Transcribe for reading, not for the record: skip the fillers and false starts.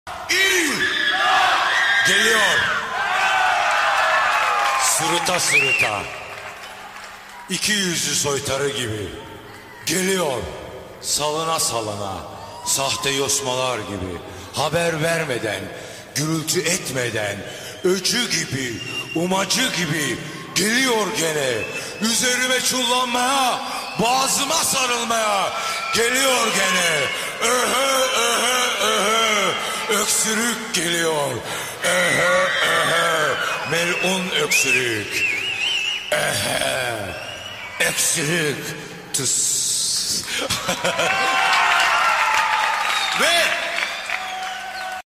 İyi. Geliyor. Sırıta sırıta. İki yüzlü soytarı gibi. Geliyor. Salına salına. Sahte yosmalar gibi. Haber vermeden, gürültü etmeden, öcü gibi, umacı gibi geliyor gene. Üzerime çullanmaya, boğazıma sarılmaya geliyor gene. Öhö öhö öhö. Öksürük geliyor. Öhö öhö. Melun öksürük. Öhö. Öksürük. Tıs. Ve